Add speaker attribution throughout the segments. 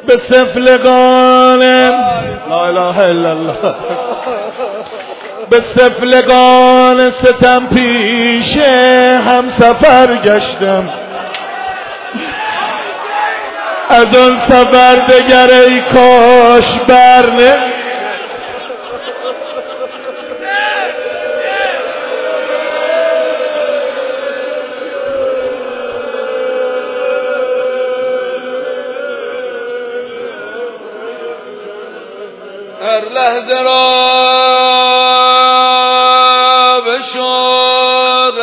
Speaker 1: به سفلگان لا اله الا الله، به سفلگان ستم پیش هم سفر گشتم، از آن سفر دگر ای کاش برنه.
Speaker 2: هر لحظه را به شوق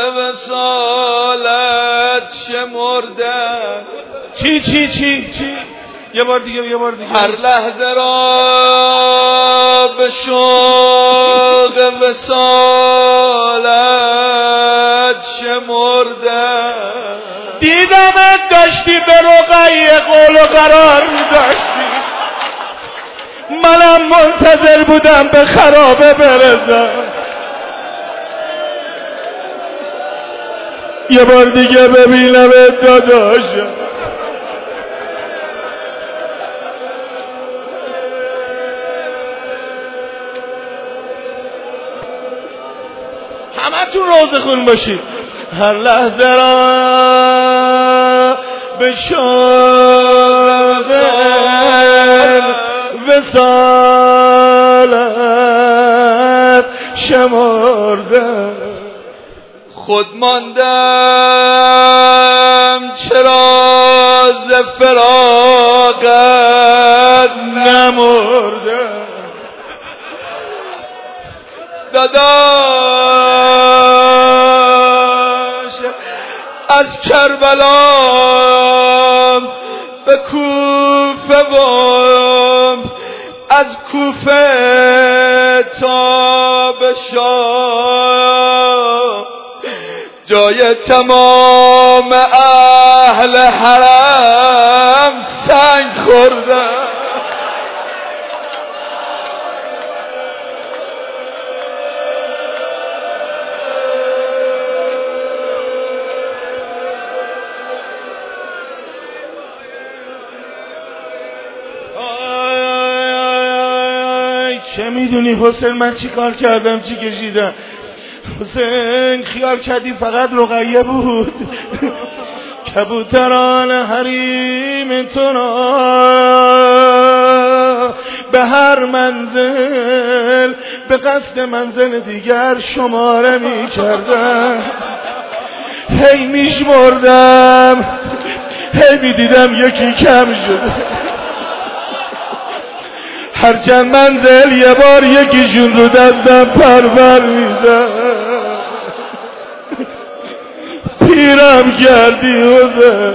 Speaker 2: وصالت شمردم.
Speaker 1: چی یه بار دیگه
Speaker 2: هر لحظه را به شوق وصالت شمردم.
Speaker 1: دیدمت داشتی به رقیه قول و قرار می‌داشتی، منم منتظر بودم به خرابه برسم. یه بار دیگه ببینم داداشم. همتون روزه خون باشید. هر لحظه را به شوق وصالت شمردم.
Speaker 2: خود ماندم چرا ز فراقت
Speaker 1: نمردم.
Speaker 2: داداش از کربلا به کوفه و از کوفه تا به شام جای تمام اهل حرم سنگ خوردم.
Speaker 1: چه میدونی حسین من چی کار کردم، چی کشیدم؟ حسین خیال کردی فقط رقیه بود. کبوتران حریم تو را به هر منزل به قصد منزل دیگر شماره می کردم. هی می شمردم، هی می دیدم یکی کم شده. هر چند منزل یه بار یکیشون رو دستم پرور میزد. پیرم کردی حسین.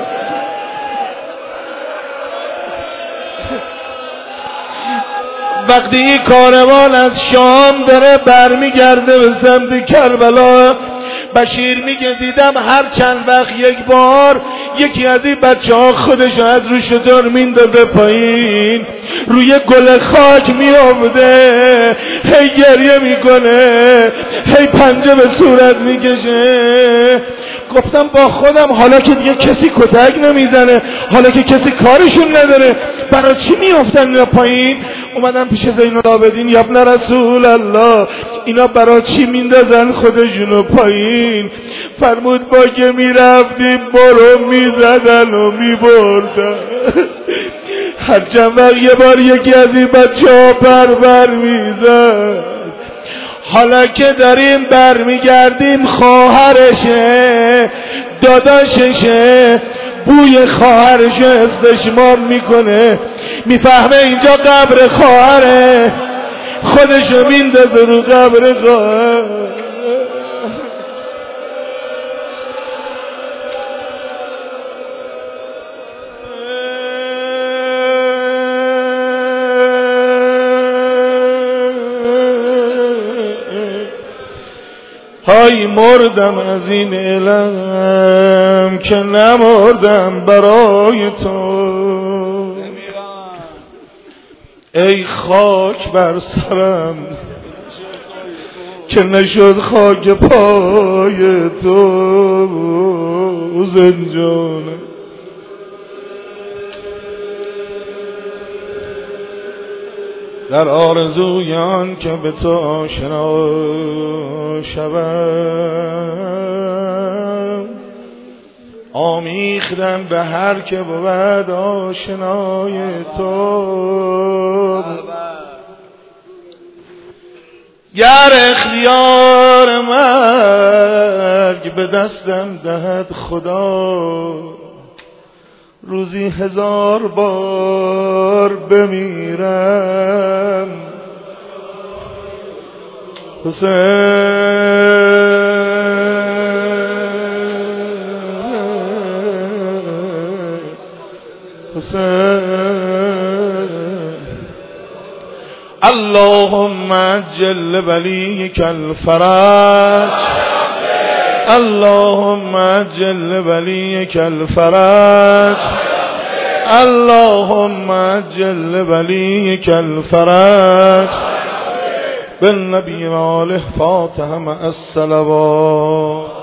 Speaker 1: وقتی این کاروان از شام داره برمیگرده به سمت کربلا، بشیر میگه دیدم هر چند وقت یک بار یکی از این بچه ها خودش از رو شتر میندازه پایین، روی گل خاک میافته، هی گریه میکنه، هی پنجه به صورت میکشه. گفتم با خودم حالا که دیگه کسی کتک نمیزنه، حالا که کسی کارشون نداره، برای چی میافتن اینا پایین؟ اومدم پیش زین العابدین، یا ابن رسول الله اینا برای چی میندازن خودشونو پایین؟ فرمود با که میرفتیم برو میزدن و میبردن. هر چند وقت یه بار یکی از این بچه ها بر میزد. حالا که داریم برمیگردیم خواهرشه، داداششه، بوی خواهرشو استشمام میکنه، میفهمه اینجا قبر خواهره، خودشو میندازه رو قبر خواهر. های مردم از این علم که نمردم برای تو. ای خاک بر سرم که نشد خاک پای تو. زنجانه در آرزویان که به تو آشنا شوم آمیختم به هر که بود آشنای تو گر اختیار مرگ به دستم دهد خدا روزی 1000 بار بمیرم حسین اللهم عجل ولیک الفرج اللهم عجل ولیک الفرج اللهم عجل ولیک الفرج بالنبی و آله فاتحه مع الصلوات